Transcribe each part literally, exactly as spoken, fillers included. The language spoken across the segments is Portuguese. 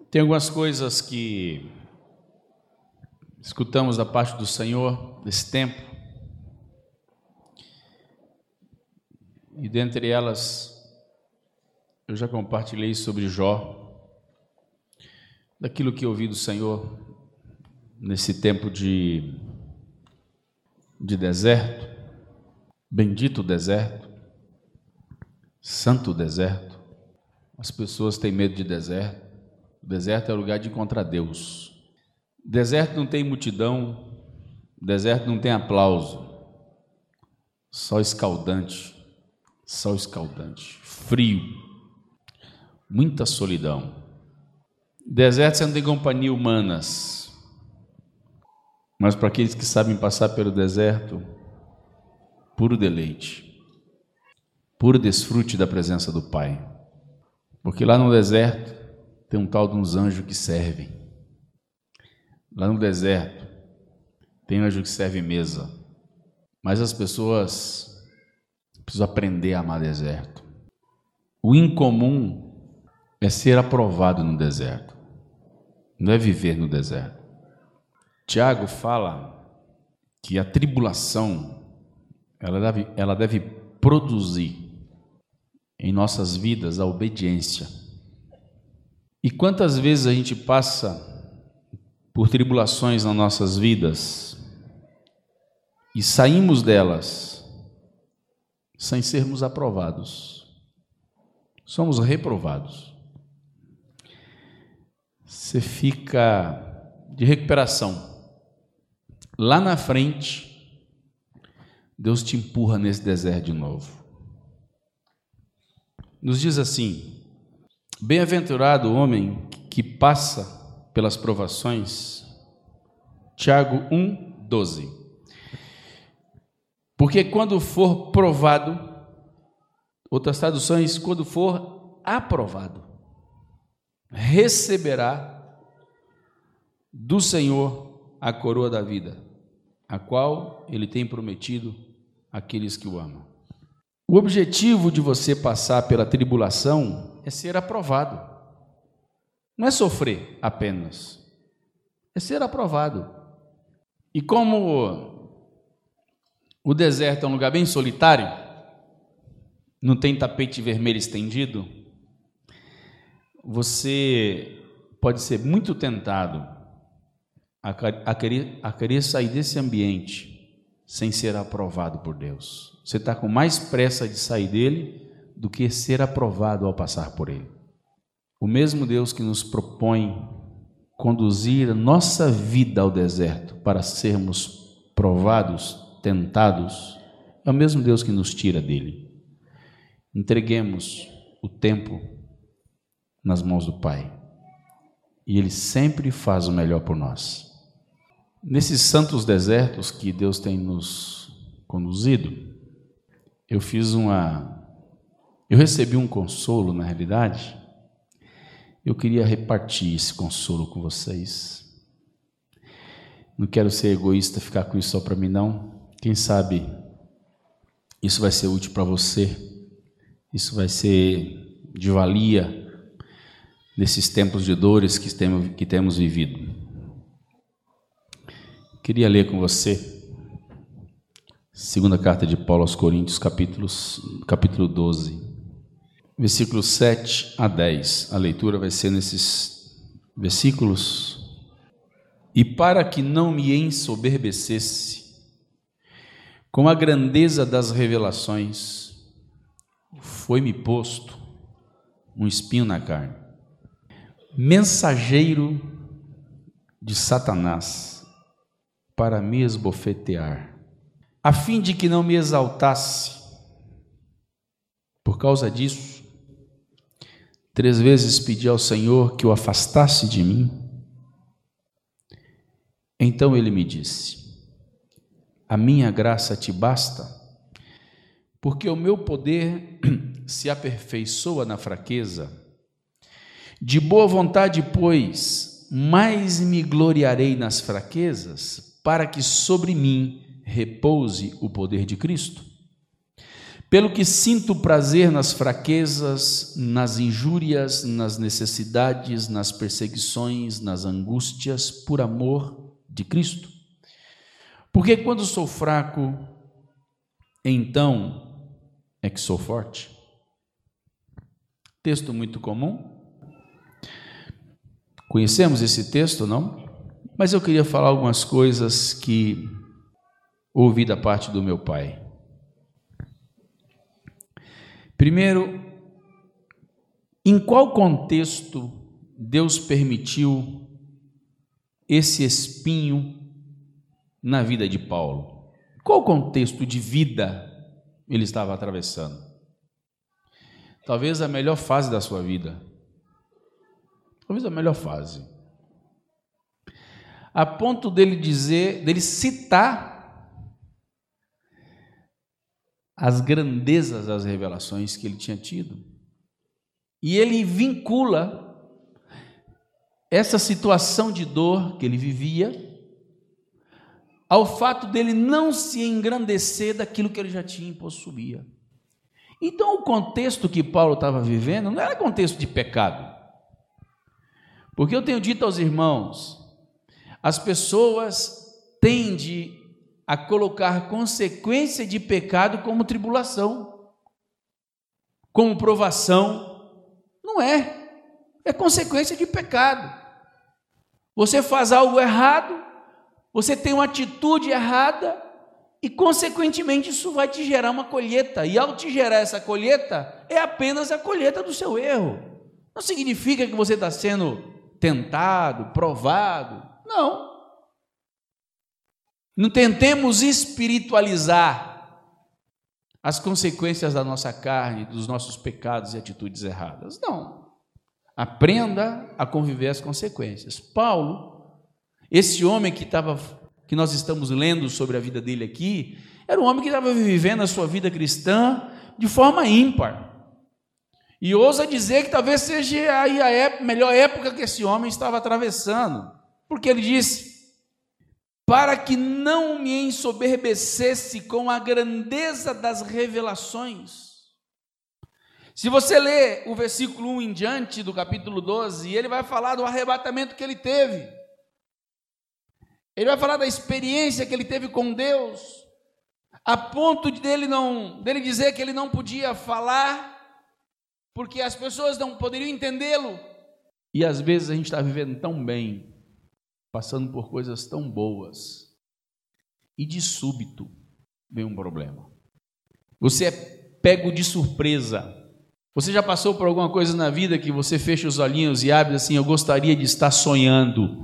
Tem algumas coisas que escutamos da parte do Senhor nesse tempo, e dentre elas eu já compartilhei sobre Jó, daquilo que eu ouvi do Senhor nesse tempo de, de deserto, bendito deserto, santo deserto. As pessoas têm medo de deserto. O deserto é o lugar de encontrar Deus. Deserto não tem multidão, deserto não tem aplauso, sol escaldante, sol escaldante, frio, muita solidão. Deserto você não tem companhia humanas, mas para aqueles que sabem passar pelo deserto, puro deleite, puro desfrute da presença do Pai, porque lá no deserto tem um tal de uns anjos que servem. Lá no deserto tem anjo que serve mesa, mas as pessoas precisam aprender a amar deserto. O incomum é ser aprovado no deserto, não é viver no deserto. Tiago fala que a tribulação ela deve, ela deve produzir em nossas vidas a obediência. E quantas vezes a gente passa por tribulações nas nossas vidas e saímos delas sem sermos aprovados, somos reprovados. Você fica de recuperação. Lá na frente, Deus te empurra nesse deserto de novo. Nos diz assim: bem-aventurado o homem que passa pelas provações. Tiago um, doze. Porque quando for provado, outras traduções, quando for aprovado, receberá do Senhor a coroa da vida, a qual Ele tem prometido àqueles que o amam. O objetivo de você passar pela tribulação é ser aprovado. Não é sofrer apenas, é ser aprovado. E como o deserto é um lugar bem solitário, não tem tapete vermelho estendido, você pode ser muito tentado a querer, a querer sair desse ambiente sem ser aprovado por Deus. Você está com mais pressa de sair dele do que ser aprovado ao passar por ele. O mesmo Deus que nos propõe conduzir a nossa vida ao deserto para sermos provados, tentados, é o mesmo Deus que nos tira dele. Entreguemos o tempo nas mãos do Pai e Ele sempre faz o melhor por nós. Nesses santos desertos que Deus tem nos conduzido, eu fiz uma... eu recebi um consolo, na realidade. Eu queria repartir esse consolo com vocês. Não quero ser egoísta, ficar com isso só para mim, não. Quem sabe isso vai ser útil para você. Isso vai ser de valia nesses tempos de dores que temos, que temos vivido. Queria ler com você segunda carta de Paulo aos Coríntios, capítulos, capítulo doze. Versículos sete a dez, a leitura vai ser nesses versículos. E para que não me ensoberbecesse com a grandeza das revelações, foi-me posto um espinho na carne, mensageiro de Satanás, para me esbofetear, a fim de que não me exaltasse. Por causa disso, três vezes pedi ao Senhor que o afastasse de mim. Então ele me disse: a minha graça te basta, porque o meu poder se aperfeiçoa na fraqueza. De boa vontade, pois, mais me gloriarei nas fraquezas, para que sobre mim repouse o poder de Cristo. Pelo que sinto prazer nas fraquezas, nas injúrias, nas necessidades, nas perseguições, nas angústias, por amor de Cristo. Porque quando sou fraco, então é que sou forte. Texto muito comum. Conhecemos esse texto, não? Mas eu queria falar algumas coisas que ouvi da parte do meu pai. Primeiro, em qual contexto Deus permitiu esse espinho na vida de Paulo? Qual contexto de vida ele estava atravessando? Talvez a melhor fase da sua vida. Talvez a melhor fase. A ponto dele dizer, dele citar as grandezas das revelações que ele tinha tido. E ele vincula essa situação de dor que ele vivia ao fato dele não se engrandecer daquilo que ele já tinha e possuía. Então, o contexto que Paulo estava vivendo não era contexto de pecado. Porque eu tenho dito aos irmãos, as pessoas tendem a colocar consequência de pecado como tribulação, como provação. Não é, é consequência de pecado. Você faz algo errado, você tem uma atitude errada e consequentemente isso vai te gerar uma colheita, e ao te gerar essa colheita, é apenas a colheita do seu erro. Não significa que você está sendo tentado, provado, não. Não tentemos espiritualizar as consequências da nossa carne, dos nossos pecados e atitudes erradas. Não. Aprenda a conviver as consequências. Paulo, esse homem que, tava, que nós estamos lendo sobre a vida dele aqui, era um homem que estava vivendo a sua vida cristã de forma ímpar. E ousa dizer que talvez seja aí a época, melhor época que esse homem estava atravessando. Porque ele disse: para que não me ensoberbecesse com a grandeza das revelações. Se você ler o versículo um em diante do capítulo doze, ele vai falar do arrebatamento que ele teve. Ele vai falar da experiência que ele teve com Deus, a ponto de dele, não, dele dizer que ele não podia falar, porque as pessoas não poderiam entendê-lo. E às vezes a gente está vivendo tão bem, passando por coisas tão boas, e de súbito vem um problema. Você é pego de surpresa. Você já passou por alguma coisa na vida que você fecha os olhinhos e abre assim: eu gostaria de estar sonhando.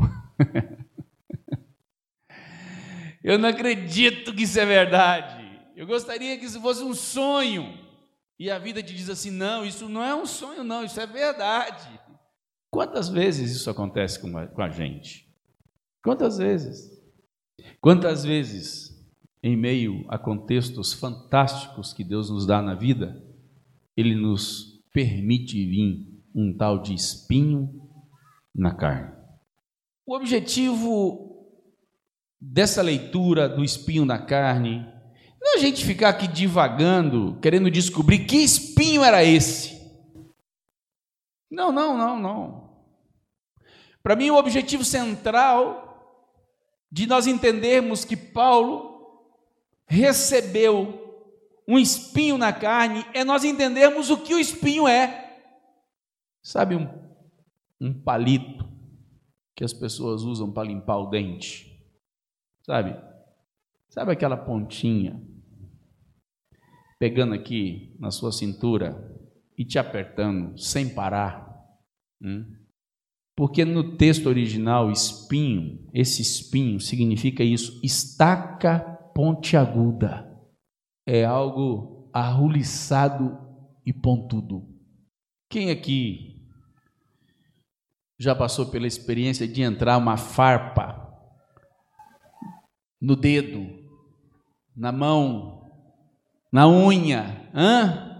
Eu não acredito que isso é verdade. Eu gostaria que isso fosse um sonho. E a vida te diz assim: não, isso não é um sonho não, isso é verdade. Quantas vezes isso acontece com a, com a gente? Quantas vezes? Quantas vezes, em meio a contextos fantásticos que Deus nos dá na vida, Ele nos permite vir um tal de espinho na carne. O objetivo dessa leitura do espinho na carne não é a gente ficar aqui divagando, querendo descobrir que espinho era esse. Não, não, não, não. Para mim, o objetivo central de nós entendermos que Paulo recebeu um espinho na carne é nós entendermos o que o espinho é. Sabe um, um palito que as pessoas usam para limpar o dente? Sabe? Sabe aquela pontinha pegando aqui na sua cintura e te apertando sem parar? Hum? Porque no texto original, espinho, esse espinho significa isso, estaca pontiaguda. É algo arruliçado e pontudo. Quem aqui já passou pela experiência de entrar uma farpa no dedo, na mão, na unha? Hã?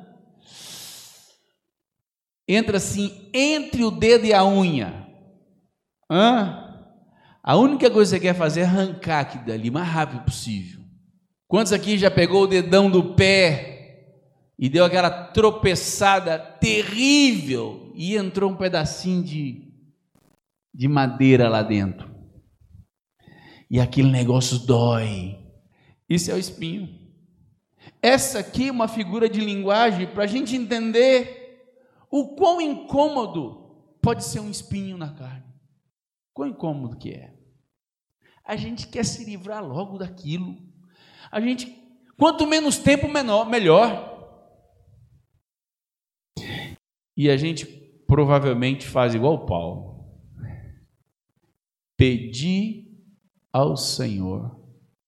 Entra assim entre o dedo e a unha. Hã? A única coisa que você quer fazer é arrancar aquilo dali o mais rápido possível. Quantos aqui já pegou o dedão do pé e deu aquela tropeçada terrível e entrou um pedacinho de, de madeira lá dentro. E aquele negócio dói. Isso é o espinho. Essa aqui é uma figura de linguagem para a gente entender o quão incômodo pode ser um espinho na carne. Quão incômodo que é. A gente quer se livrar logo daquilo. A gente, quanto menos tempo, menor, melhor. E a gente provavelmente faz igual Paulo. Pedi ao Senhor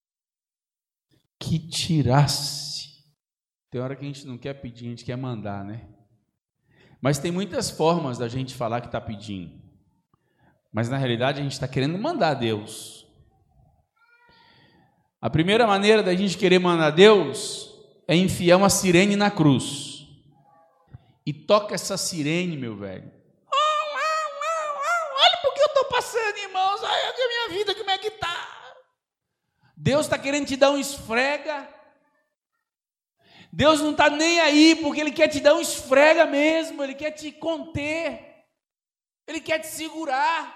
que tirasse. Tem hora que a gente não quer pedir, a gente quer mandar, né? Mas tem muitas formas da gente falar que está pedindo. Mas na realidade a gente está querendo mandar a Deus. A primeira maneira da gente querer mandar a Deus é enfiar uma sirene na cruz. E toca essa sirene, meu velho. Olha porque eu estou passando, irmãos. Olha a minha vida, como é que está. Deus está querendo te dar um esfrega. Deus não está nem aí, porque Ele quer te dar um esfrega mesmo. Ele quer te conter. Ele quer te segurar.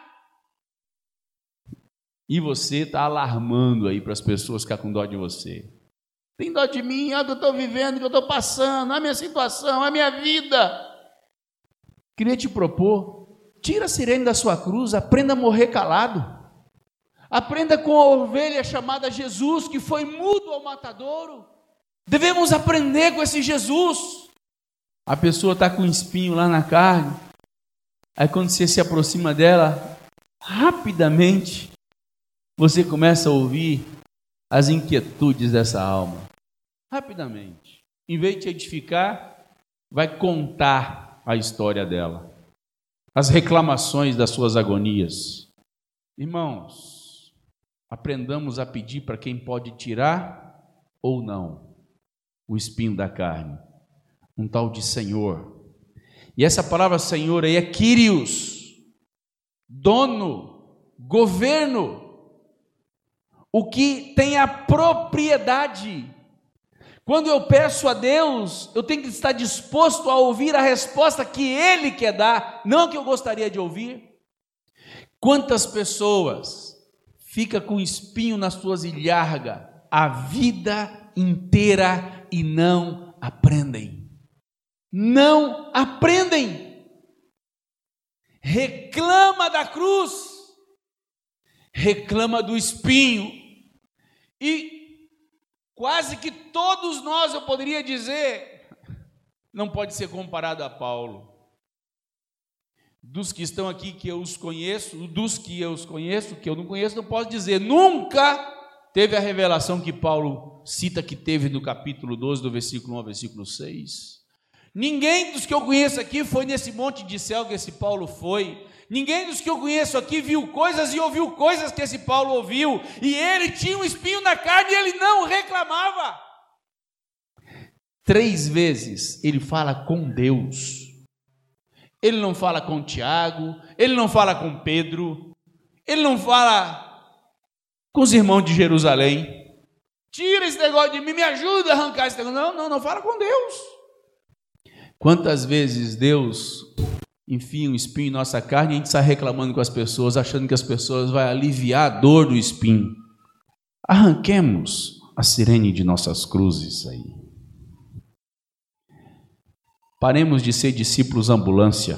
E você está alarmando aí para as pessoas ficar com dó de você. Tem dó de mim, olha o que eu estou vivendo, o que eu estou passando, a minha situação, a minha vida. Queria te propor, tira a sirene da sua cruz, aprenda a morrer calado. Aprenda com a ovelha chamada Jesus, que foi mudo ao matadouro. Devemos aprender com esse Jesus. A pessoa está com um espinho lá na carne. Aí quando você se aproxima dela, rapidamente, você começa a ouvir as inquietudes dessa alma. Rapidamente. Em vez de te edificar, vai contar a história dela. As reclamações das suas agonias. Irmãos, aprendamos a pedir para quem pode tirar ou não o espinho da carne. Um tal de Senhor. E essa palavra Senhor aí é Kyrios. Dono, governo. O que tem a propriedade. Quando eu peço a Deus, eu tenho que estar disposto a ouvir a resposta que Ele quer dar, não a que eu gostaria de ouvir. Quantas pessoas ficam com espinho nas suas ilhargas a vida inteira e não aprendem? Não aprendem. Reclama da cruz, reclama do espinho. E quase que todos nós, eu poderia dizer, não pode ser comparado a Paulo. Dos que estão aqui que eu os conheço, dos que eu os conheço, que eu não conheço, não posso dizer, nunca teve a revelação que Paulo cita que teve no capítulo doze, do versículo um ao versículo seis. Ninguém dos que eu conheço aqui foi nesse monte de céu que esse Paulo foi. Ninguém dos que eu conheço aqui viu coisas e ouviu coisas que esse Paulo ouviu. E ele tinha um espinho na carne e ele não reclamava. Três vezes ele fala com Deus. Ele não fala com Tiago, ele não fala com Pedro, ele não fala com os irmãos de Jerusalém. Tira esse negócio de mim, me ajuda a arrancar esse negócio. Não, não, não fala com Deus. Quantas vezes Deus enfia um espinho em nossa carne e a gente está reclamando com as pessoas, achando que as pessoas vão aliviar a dor do espinho. Arranquemos a sirene de nossas cruzes aí. Paremos de ser discípulos ambulância.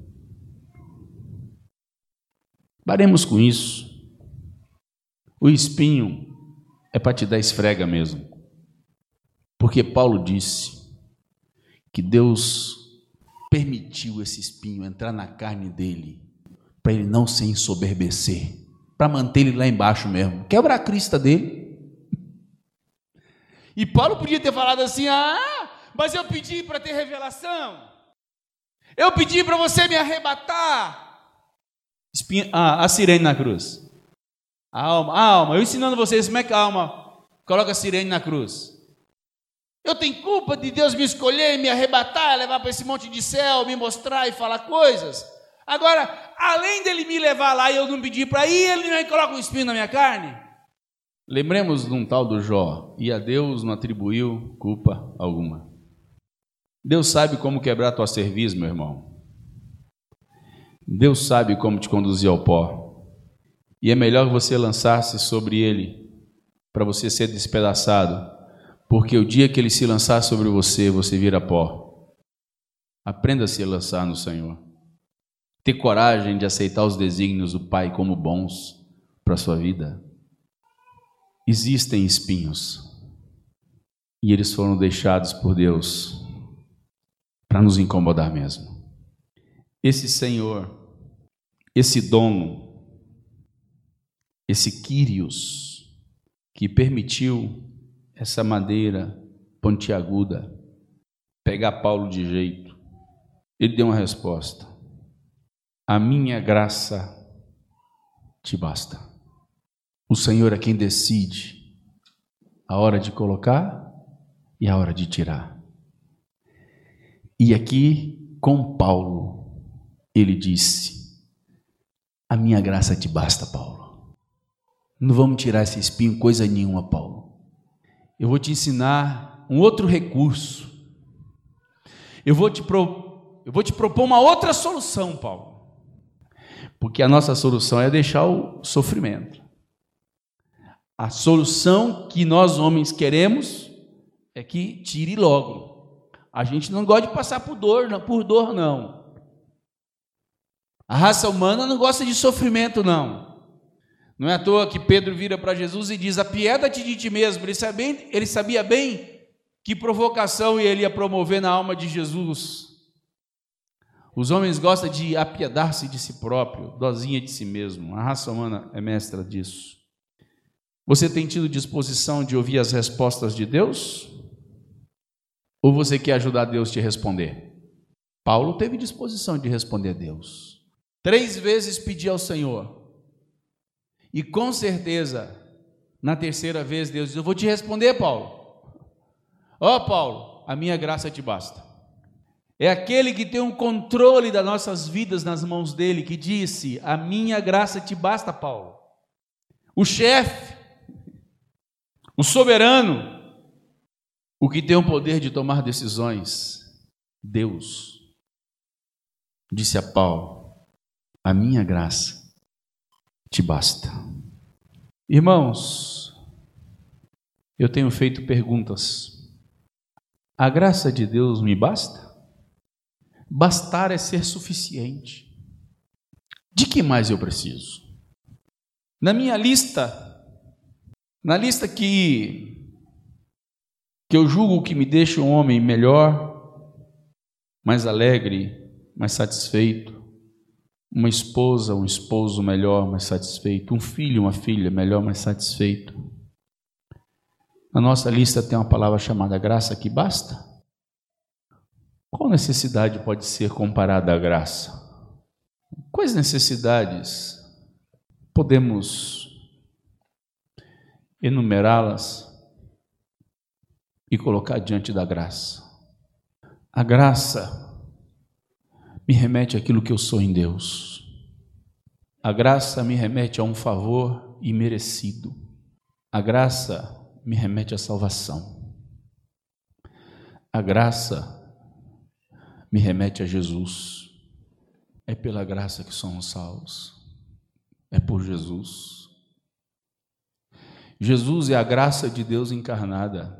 Paremos com isso. O espinho é para te dar esfrega mesmo. Porque Paulo disse que Deus permitiu esse espinho entrar na carne dele, para ele não se ensoberbecer, para manter ele lá embaixo mesmo, quebra a crista dele. E Paulo podia ter falado assim, ah, mas eu pedi para ter revelação, eu pedi para você me arrebatar. Espinha, ah, a sirene na cruz, a alma, a alma, eu ensinando vocês como é que a alma coloca a sirene na cruz. Eu tenho culpa de Deus me escolher, me arrebatar, levar para esse monte de céu, me mostrar e falar coisas? Agora, além dele me levar lá e eu não pedir para ir, ele me coloca um espinho na minha carne? Lembremos de um tal do Jó, e a Deus não atribuiu culpa alguma. Deus sabe como quebrar tua cerviz, meu irmão. Deus sabe como te conduzir ao pó. E é melhor você lançar-se sobre ele para você ser despedaçado, porque o dia que ele se lançar sobre você, você vira pó. Aprenda a se lançar no Senhor. Ter coragem de aceitar os desígnios do Pai como bons para a sua vida. Existem espinhos e eles foram deixados por Deus para nos incomodar mesmo. Esse Senhor, esse dono, esse Quírios, que permitiu essa madeira pontiaguda pegar Paulo de jeito, ele deu uma resposta: a minha graça te basta. O Senhor é quem decide a hora de colocar e a hora de tirar. E aqui, com Paulo, ele disse: a minha graça te basta, Paulo. Não vamos tirar esse espinho coisa nenhuma, Paulo. Eu vou te ensinar um outro recurso. Eu vou te, pro... Eu vou te propor uma outra solução, Paulo. Porque a nossa solução é deixar o sofrimento. A solução que nós homens queremos é que tire logo. A gente não gosta de passar por dor, não, por dor, não. A raça humana não gosta de sofrimento, não. Não é à toa que Pedro vira para Jesus e diz: apieda-te de ti mesmo. Ele sabia, bem, ele sabia bem que provocação ele ia promover na alma de Jesus. Os homens gostam de apiedar-se de si próprio, dozinha de si mesmo. A raça humana é mestra disso. Você tem tido disposição de ouvir as respostas de Deus? Ou você quer ajudar Deus a te responder? Paulo teve disposição de responder a Deus. Três vezes pedi ao Senhor. E com certeza, na terceira vez, Deus diz: eu vou te responder, Paulo. Ó, oh, Paulo, a minha graça te basta. É aquele que tem um controle das nossas vidas nas mãos dele, que disse: a minha graça te basta, Paulo. O chefe, o soberano, o que tem o poder de tomar decisões, Deus, disse a Paulo: a minha graça te basta. Irmãos, eu tenho feito perguntas. A graça de Deus me basta? Bastar é ser suficiente. De que mais eu preciso? Na minha lista, na lista que, que eu julgo que me deixa um homem melhor, mais alegre, mais satisfeito, uma esposa, um esposo melhor, mais satisfeito, um filho, uma filha melhor, mais satisfeito. Na nossa lista tem uma palavra chamada graça que basta. Qual necessidade pode ser comparada à graça? Quais necessidades podemos enumerá-las e colocar diante da graça? A graça me remete àquilo que eu sou em Deus. A graça me remete a um favor imerecido. A graça me remete à salvação. A graça me remete a Jesus. É pela graça que somos salvos. É por Jesus. Jesus é a graça de Deus encarnada.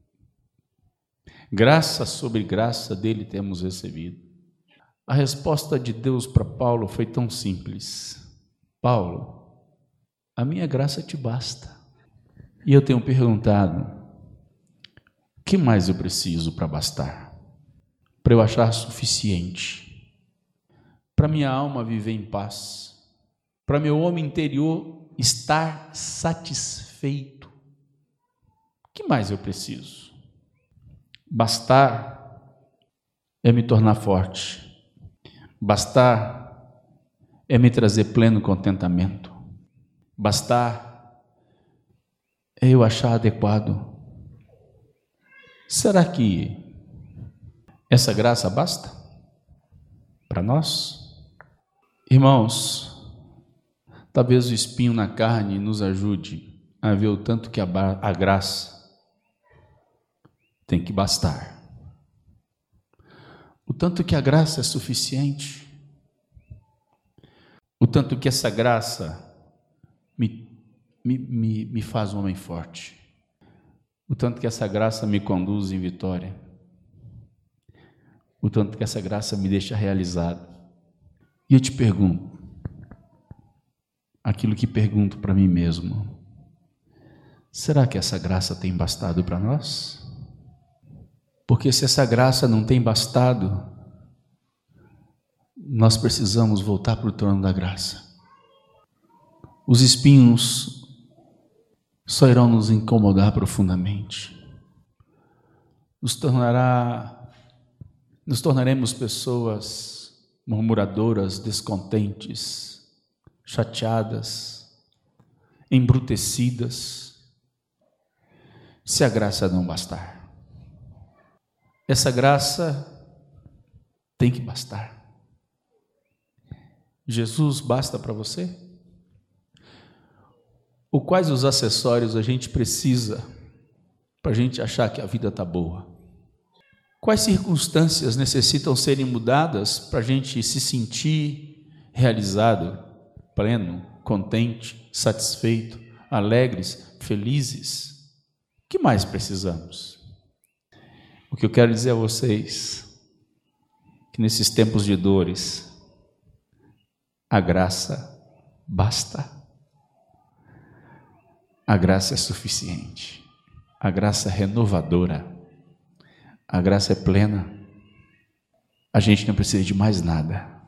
Graça sobre graça dele temos recebido. A resposta de Deus para Paulo foi tão simples: Paulo, a minha graça te basta. E eu tenho perguntado: o que mais eu preciso para bastar? Para eu achar suficiente? Para minha alma viver em paz? Para meu homem interior estar satisfeito? O que mais eu preciso? Bastar é me tornar forte. Bastar é me trazer pleno contentamento. Bastar é eu achar adequado. Será que essa graça basta para nós? Irmãos, talvez o espinho na carne nos ajude a ver o tanto que a, a graça tem que bastar. o tanto que a graça é suficiente, o tanto que essa graça me, me, me, me faz um homem forte, o tanto que essa graça me conduz em vitória, o tanto que essa graça me deixa realizado. E eu te pergunto, aquilo que pergunto para mim mesmo: será que essa graça tem bastado para nós? Porque se essa graça não tem bastado, nós precisamos voltar para o trono da graça. Os espinhos só irão nos incomodar profundamente. Nos tornará, nos tornaremos pessoas murmuradoras, descontentes, chateadas, embrutecidas, se a graça não bastar. Essa graça tem que bastar. Jesus basta para você? Ou quais os acessórios a gente precisa para a gente achar que a vida está boa? Quais circunstâncias necessitam serem mudadas para a gente se sentir realizado, pleno, contente, satisfeito, alegres, felizes? O que mais precisamos? O que eu quero dizer a vocês, que nesses tempos de dores, a graça basta. A graça é suficiente. A graça é renovadora. A graça é plena. A gente não precisa de mais nada.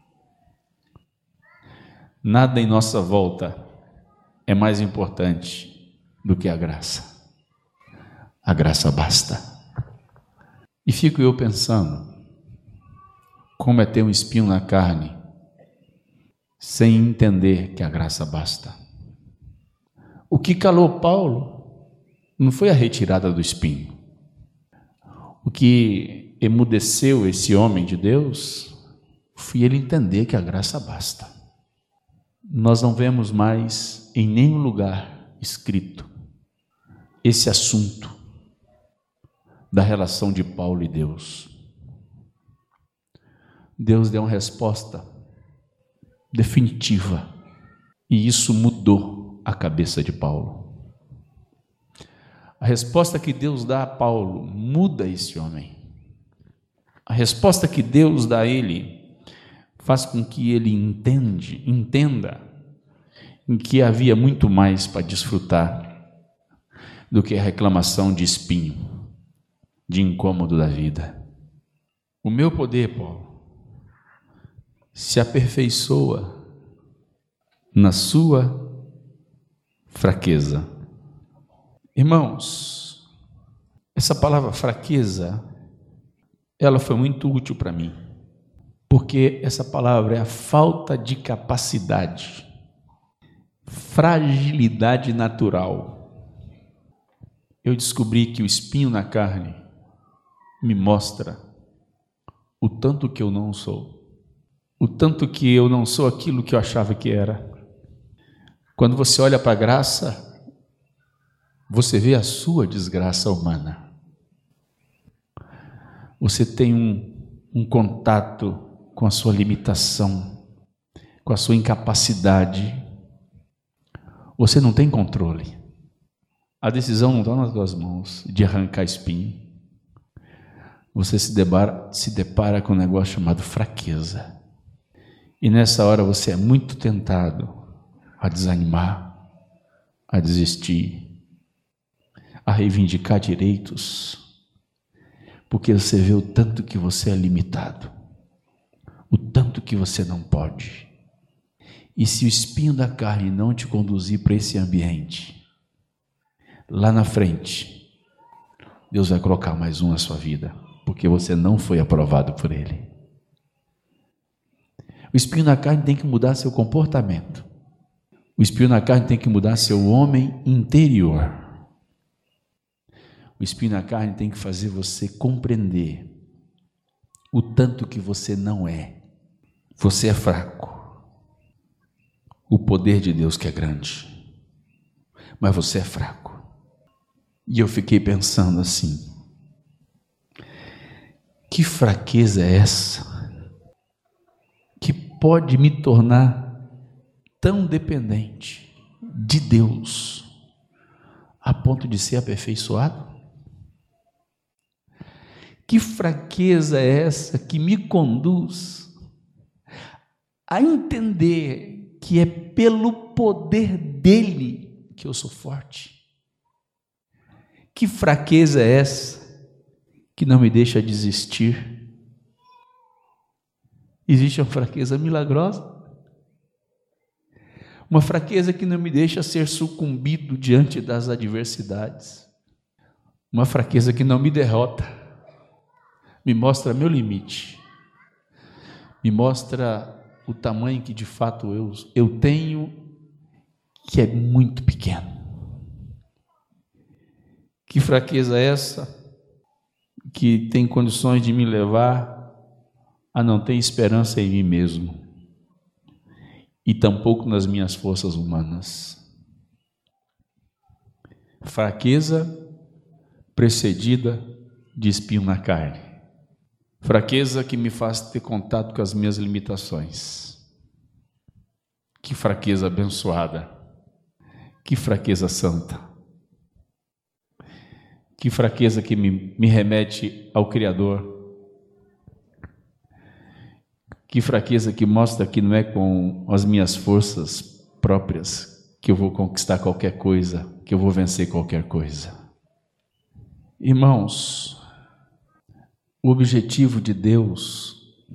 Nada em nossa volta é mais importante do que a graça. A graça basta. E fico eu pensando, como é ter um espinho na carne, sem entender que a graça basta. O que calou Paulo não foi a retirada do espinho. O que emudeceu esse homem de Deus foi ele entender que a graça basta. Nós não vemos mais em nenhum lugar escrito esse assunto da relação de Paulo e Deus. Deus deu uma resposta definitiva e isso mudou a cabeça de Paulo. A resposta que Deus dá a Paulo muda esse homem. A resposta que Deus dá a ele faz com que ele entende, entenda em que havia muito mais para desfrutar do que a reclamação de espinho, de incômodo da vida. O meu poder, Paulo, se aperfeiçoa na sua fraqueza. Irmãos, essa palavra fraqueza, ela foi muito útil para mim, porque essa palavra é a falta de capacidade, fragilidade natural. Eu descobri que o espinho na carne me mostra o tanto que eu não sou, o tanto que eu não sou aquilo que eu achava que era. Quando você olha para a graça, você vê a sua desgraça humana. Você tem um, um contato com a sua limitação, com a sua incapacidade. Você não tem controle. A decisão não está nas tuas mãos de arrancar espinho. Você se depara, se depara com um negócio chamado fraqueza. E nessa hora você é muito tentado a desanimar, a desistir, a reivindicar direitos, porque você vê o tanto que você é limitado, o tanto que você não pode. E se o espinho da carne não te conduzir para esse ambiente, lá na frente, Deus vai colocar mais um na sua vida, porque você não foi aprovado por Ele. O espinho na carne tem que mudar seu comportamento. O espinho na carne tem que mudar seu homem interior. O espinho na carne tem que fazer você compreender o tanto que você não é. Você é fraco. O poder de Deus que é grande. Mas você é fraco. E eu fiquei pensando assim, Que fraqueza é essa que pode me tornar tão dependente de Deus a ponto de ser aperfeiçoado? Que fraqueza é essa que me conduz a entender que é pelo poder dele que eu sou forte? Que fraqueza é essa que não me deixa desistir? Existe uma fraqueza milagrosa, uma fraqueza que não me deixa ser sucumbido diante das adversidades, uma fraqueza que não me derrota, me mostra meu limite, me mostra o tamanho que de fato eu, eu tenho, que é muito pequeno. Que fraqueza é essa que tem condições de me levar a não ter esperança em mim mesmo e tampouco nas minhas forças humanas? Fraqueza precedida de espinho na carne. Fraqueza que me faz ter contato com as minhas limitações. Que fraqueza abençoada. Que fraqueza santa. Que fraqueza que me, me remete ao Criador. Que fraqueza que mostra que não é com as minhas forças próprias que eu vou conquistar qualquer coisa, que eu vou vencer qualquer coisa. Irmãos, o objetivo de Deus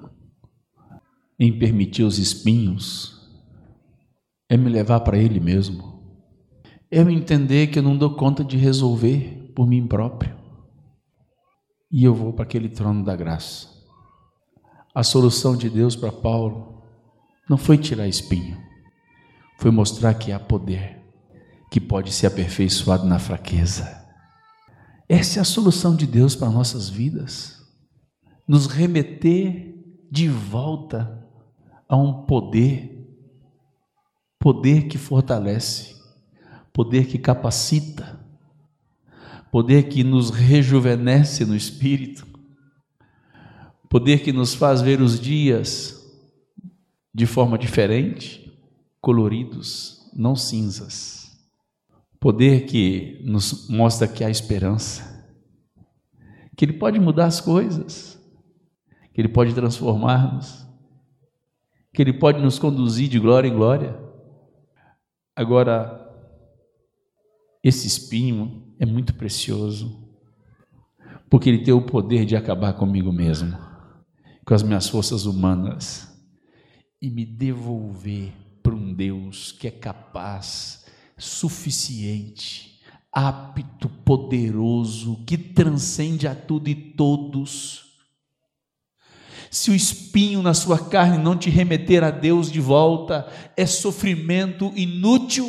em permitir os espinhos é me levar para Ele mesmo. É eu entender que eu não dou conta de resolver por mim próprio. E eu vou para aquele trono da graça. A solução de Deus para Paulo não foi tirar espinho, foi mostrar que há poder que pode ser aperfeiçoado na fraqueza. Essa é a solução de Deus para nossas vidas. Nos remeter de volta a um poder, poder que fortalece, poder que capacita, poder que nos rejuvenesce no espírito, poder que nos faz ver os dias de forma diferente, coloridos, não cinzas, poder que nos mostra que há esperança, que Ele pode mudar as coisas, que Ele pode transformar-nos, que Ele pode nos conduzir de glória em glória. Agora, esse espinho é muito precioso, porque ele tem o poder de acabar comigo mesmo, com as minhas forças humanas, e me devolver para um Deus que é capaz, suficiente, apto, poderoso, que transcende a tudo e todos. Se o espinho na sua carne não te remeter a Deus de volta, é sofrimento inútil.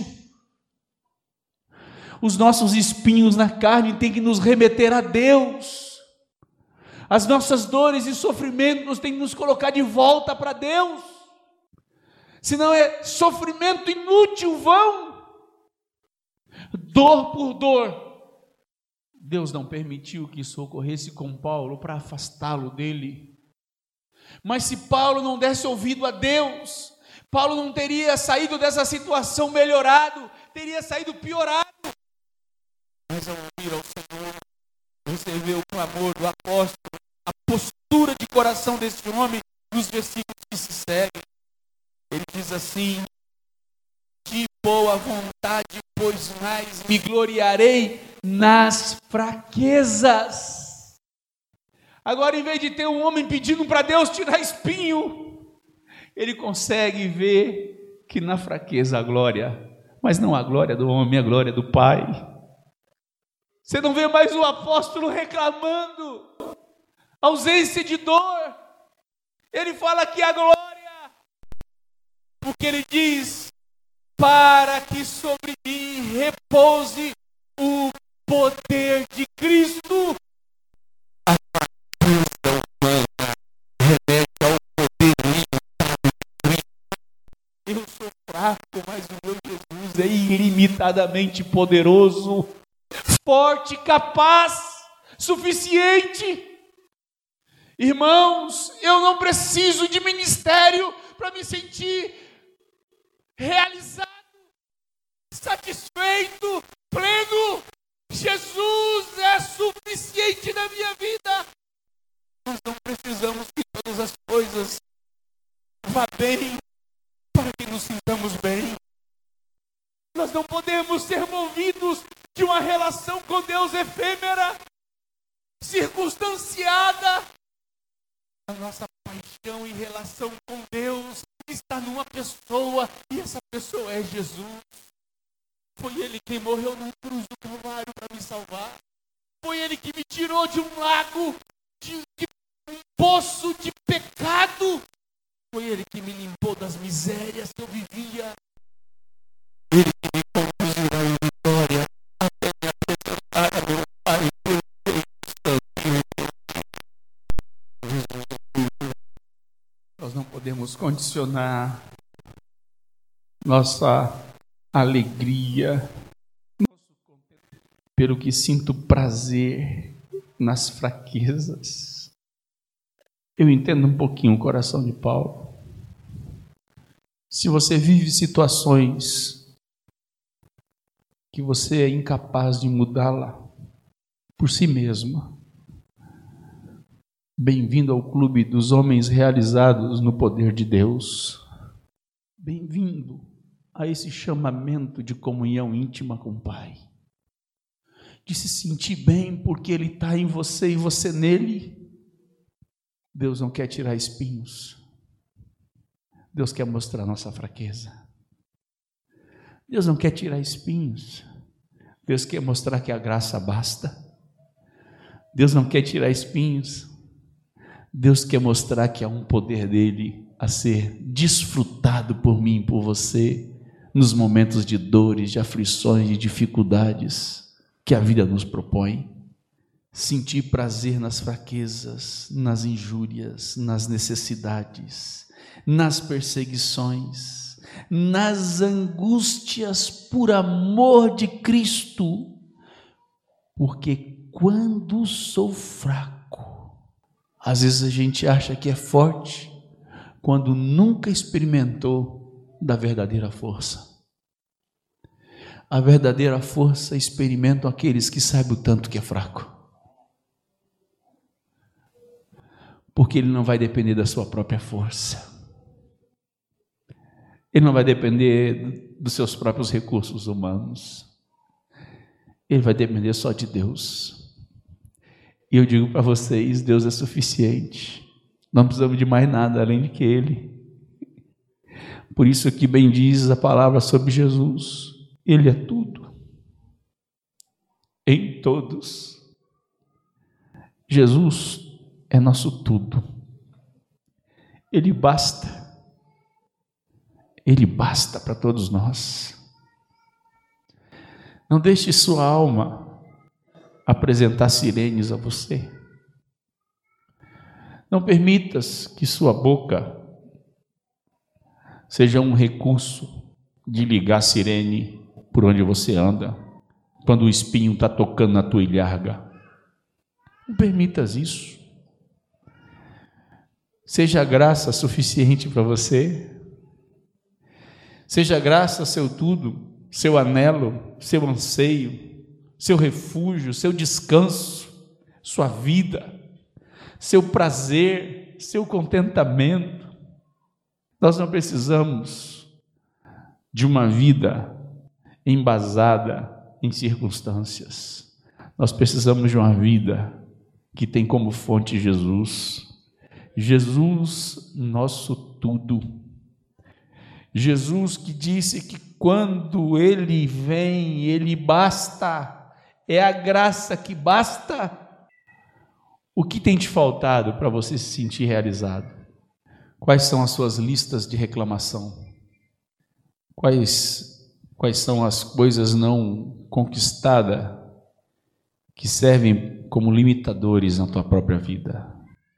Os nossos espinhos na carne têm que nos remeter a Deus. As nossas dores e sofrimentos têm que nos colocar de volta para Deus. Senão é sofrimento inútil, vão. Dor por dor. Deus não permitiu que isso ocorresse com Paulo para afastá-lo dele. Mas se Paulo não desse ouvido a Deus, Paulo não teria saído dessa situação melhorado, teria saído piorado. Mas ao ouvir ao Senhor, você vê o clamor do apóstolo, a postura de coração desse homem, nos versículos que se seguem. Ele diz assim: de boa vontade, pois mais me gloriarei nas fraquezas. Agora, em vez de ter um homem pedindo para Deus tirar espinho, ele consegue ver que na fraqueza há glória, mas não a glória do homem, a glória do Pai. Você não vê mais o apóstolo reclamando ausência de dor. Ele fala que a glória, porque ele diz: para que sobre mim repouse o poder de Cristo. A fraqueza humana remete ao poder ilimitado de Cristo. Eu sou fraco, mas o meu Jesus é ilimitadamente poderoso, forte, capaz, suficiente. Irmãos, eu não preciso de ministério para me sentir realizado, satisfeito, pleno. Jesus é suficiente na minha vida. Nós não precisamos que todas as coisas vá bem para que nos sintamos bem. Nós não podemos ser movidos de uma relação com Deus efêmera, circunstanciada. A nossa paixão e relação com Deus está numa pessoa, e essa pessoa é Jesus. Foi Ele quem morreu na cruz do Calvário para me salvar. Foi Ele que me tirou de um lago, de, de um poço de pecado. Foi Ele que me limpou das misérias que eu vivia. Ele que me conduzirá em vitória até me apresentar a meu Pai perfeito. Nós não podemos condicionar nossa alegria pelo que sinto prazer nas fraquezas. Eu entendo um pouquinho o coração de Paulo. Se você vive situações que você é incapaz de mudá-la por si mesma, bem-vindo ao clube dos homens realizados no poder de Deus. Bem-vindo a esse chamamento de comunhão íntima com o Pai. De se sentir bem porque Ele está em você e você nele. Deus não quer tirar espinhos. Deus quer mostrar nossa fraqueza. Deus não quer tirar espinhos. Deus quer mostrar que a graça basta. Deus não quer tirar espinhos. Deus quer mostrar que há um poder dele a ser desfrutado por mim e por você nos momentos de dores, de aflições, de dificuldades que a vida nos propõe. Sentir prazer nas fraquezas, nas injúrias, nas necessidades, nas perseguições, nas angústias por amor de Cristo, porque quando sou fraco, às vezes a gente acha que é forte, quando nunca experimentou da verdadeira força. A verdadeira força experimentam aqueles que sabem o tanto que é fraco. Porque ele não vai depender da sua própria força. Ele não vai depender dos seus próprios recursos humanos. Ele vai depender só de Deus. E eu digo para vocês, Deus é suficiente. Não precisamos de mais nada além de que Ele. Por isso que bem diz a palavra sobre Jesus. Ele é tudo. Em todos. Jesus é nosso tudo. Ele basta. Ele basta para todos nós. Não deixe sua alma apresentar sirenes a você. Não permitas que sua boca seja um recurso de ligar a sirene por onde você anda, quando o espinho está tocando na tua ilharga. Não permitas isso. Seja a graça suficiente para você. Seja a graça seu tudo, seu anelo, seu anseio, seu refúgio, seu descanso, sua vida, seu prazer, seu contentamento. Nós não precisamos de uma vida embasada em circunstâncias. Nós precisamos de uma vida que tem como fonte Jesus. Jesus, nosso tudo. Jesus que disse que quando Ele vem, Ele basta. É a graça que basta. O que tem te faltado para você se sentir realizado? Quais são as suas listas de reclamação? Quais, quais são as coisas não conquistadas que servem como limitadores na tua própria vida?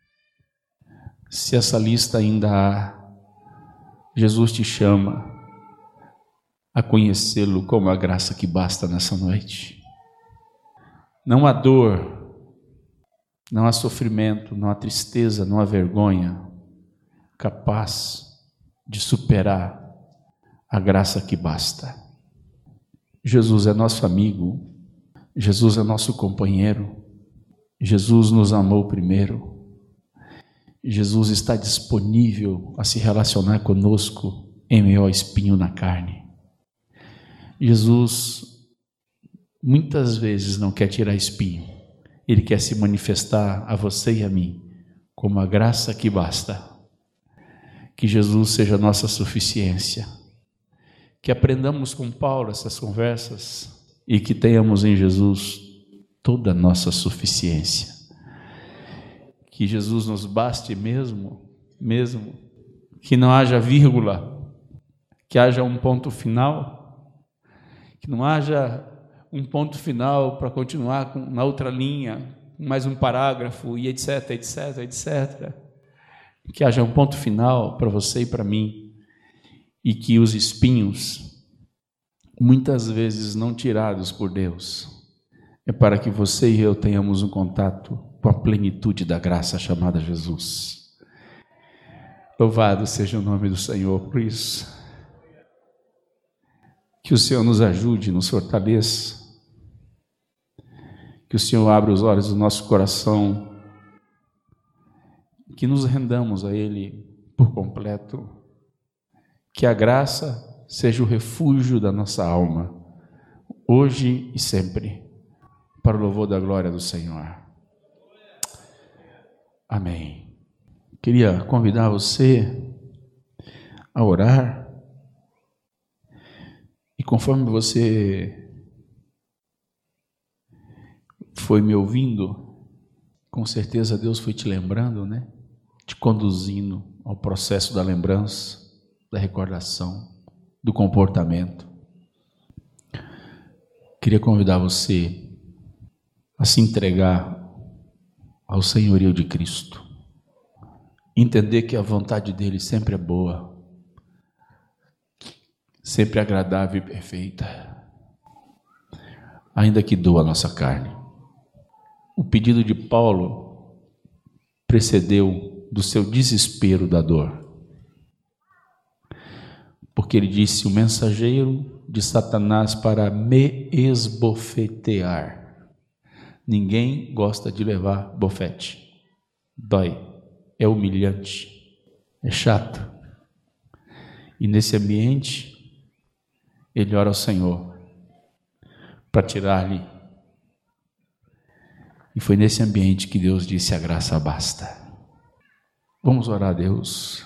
Se essa lista ainda há, Jesus te chama a conhecê-lo como a graça que basta nessa noite. Não há dor, Não há sofrimento, não há tristeza, não há vergonha capaz de superar a graça que basta. Jesus é nosso amigo, Jesus é nosso companheiro, Jesus nos amou primeiro, Jesus está disponível a se relacionar conosco em meio ao espinho na carne. Jesus muitas vezes não quer tirar espinho, Ele quer se manifestar a você e a mim como a graça que basta. Que Jesus seja a nossa suficiência. Que aprendamos com Paulo essas conversas e que tenhamos em Jesus toda a nossa suficiência. Que Jesus nos baste mesmo, mesmo que não haja vírgula, que haja um ponto final, que não haja um ponto final para continuar com, na outra linha, mais um parágrafo e etc, etc, etcétera. Que haja um ponto final para você e para mim, e que os espinhos, muitas vezes não tirados por Deus, é para que você e eu tenhamos um contato com a plenitude da graça chamada Jesus. Louvado seja o nome do Senhor por isso. Que o Senhor nos ajude, nos fortaleça, que o Senhor abra os olhos do nosso coração, que nos rendamos a Ele por completo, que a graça seja o refúgio da nossa alma, hoje e sempre, para o louvor da glória do Senhor. Amém. Queria convidar você a orar, e conforme você foi me ouvindo, com certeza Deus foi te lembrando, né? Te conduzindo ao processo da lembrança, da recordação, do comportamento. Queria convidar você a se entregar ao senhorio de Cristo, entender que a vontade dele sempre é boa, sempre agradável e perfeita, ainda que doa a nossa carne. O pedido de Paulo precedeu do seu desespero da dor, porque ele disse: o mensageiro de Satanás para me esbofetear. Ninguém gosta de levar bofete, dói, é humilhante, é chato, e nesse ambiente ele ora ao Senhor para tirar-lhe, e foi nesse ambiente que Deus disse: a graça basta. Vamos orar a Deus,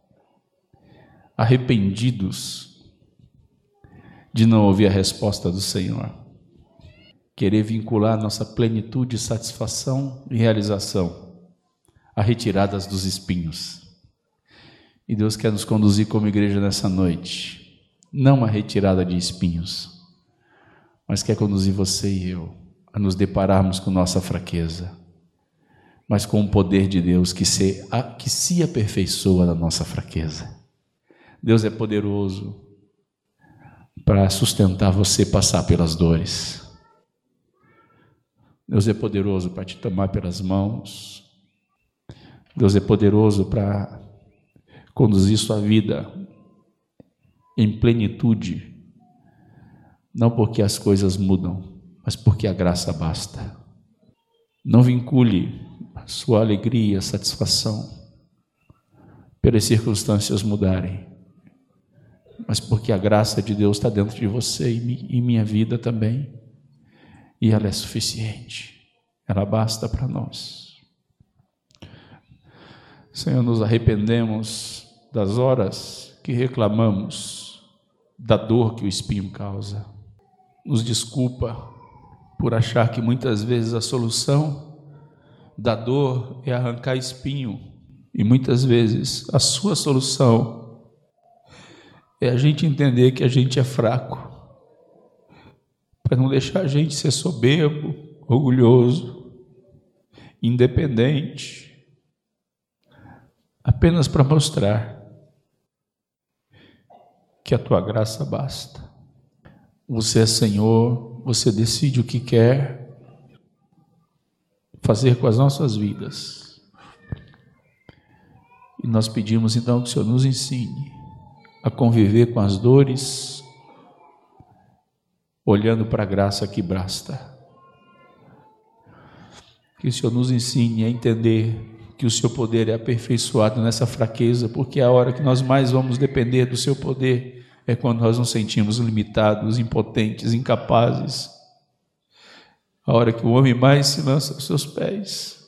arrependidos de não ouvir a resposta do Senhor, querer vincular nossa plenitude, satisfação e realização a retiradas dos espinhos. E Deus quer nos conduzir como igreja nessa noite, não uma retirada de espinhos, mas quer conduzir você e eu a nos depararmos com nossa fraqueza, mas com o poder de Deus que se, que se aperfeiçoa na nossa fraqueza. Deus é poderoso para sustentar você passar pelas dores. Deus é poderoso para te tomar pelas mãos. Deus é poderoso para conduzir sua vida em plenitude, não porque as coisas mudam, mas porque a graça basta. Não vincule a sua alegria, satisfação pelas circunstâncias mudarem, mas porque a graça de Deus está dentro de você e em minha vida também, e ela é suficiente, ela basta para nós. Senhor, nos arrependemos das horas que reclamamos da dor que o espinho causa. Nos desculpa por achar que muitas vezes a solução da dor é arrancar espinho, e muitas vezes a sua solução é a gente entender que a gente é fraco, para não deixar a gente ser soberbo, orgulhoso, independente, apenas para mostrar que a tua graça basta. Você é Senhor, você decide o que quer fazer com as nossas vidas. E nós pedimos então que o Senhor nos ensine a conviver com as dores, olhando para a graça que basta. Que o Senhor nos ensine a entender que o seu poder é aperfeiçoado nessa fraqueza, porque a hora que nós mais vamos depender do seu poder é quando nós nos sentimos limitados, impotentes, incapazes. A hora que o homem mais se lança aos seus pés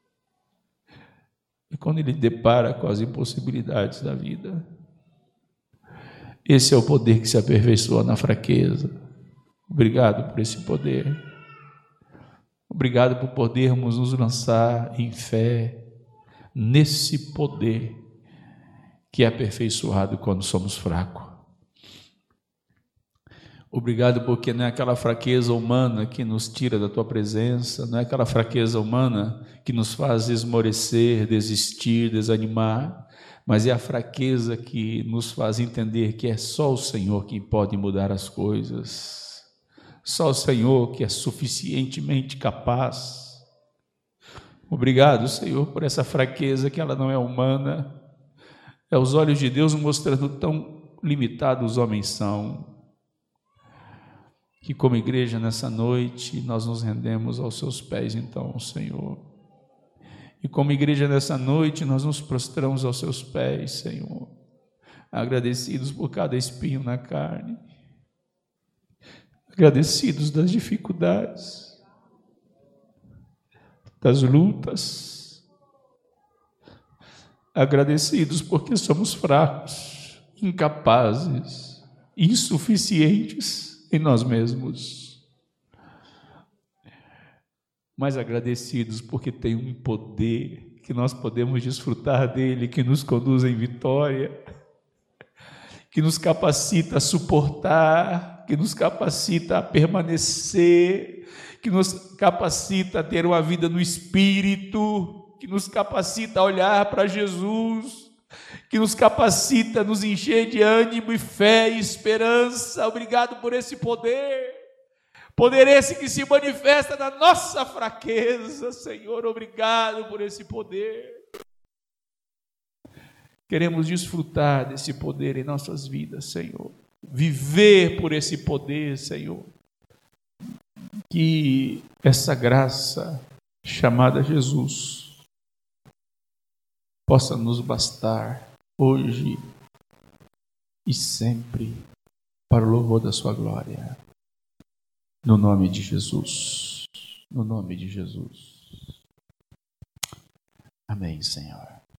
é quando ele depara com as impossibilidades da vida. Esse é o poder que se aperfeiçoa na fraqueza. Obrigado por esse poder. Obrigado por podermos nos lançar em fé nesse poder que é aperfeiçoado quando somos fracos. Obrigado porque não é aquela fraqueza humana que nos tira da tua presença, não é aquela fraqueza humana que nos faz esmorecer, desistir, desanimar, mas é a fraqueza que nos faz entender que é só o Senhor que pode mudar as coisas, só o Senhor que é suficientemente capaz. Obrigado, Senhor, por essa fraqueza que ela não é humana, é os olhos de Deus mostrando tão limitados os homens são, que como igreja nessa noite nós nos rendemos aos seus pés então, Senhor. E como igreja nessa noite nós nos prostramos aos seus pés, Senhor, agradecidos por cada espinho na carne, agradecidos das dificuldades, das lutas, agradecidos porque somos fracos, incapazes, insuficientes em nós mesmos, mas agradecidos porque tem um poder que nós podemos desfrutar dele, que nos conduz em vitória, que nos capacita a suportar, que nos capacita a permanecer, que nos capacita a ter uma vida no Espírito, que nos capacita a olhar para Jesus, que nos capacita a nos encher de ânimo e fé e esperança. Obrigado por esse poder, poder esse que se manifesta na nossa fraqueza, Senhor. Obrigado por esse poder. Queremos desfrutar desse poder em nossas vidas, Senhor, viver por esse poder, Senhor. Que essa graça chamada Jesus possa nos bastar hoje e sempre para o louvor da sua glória. No nome de Jesus. No nome de Jesus. Amém, Senhor.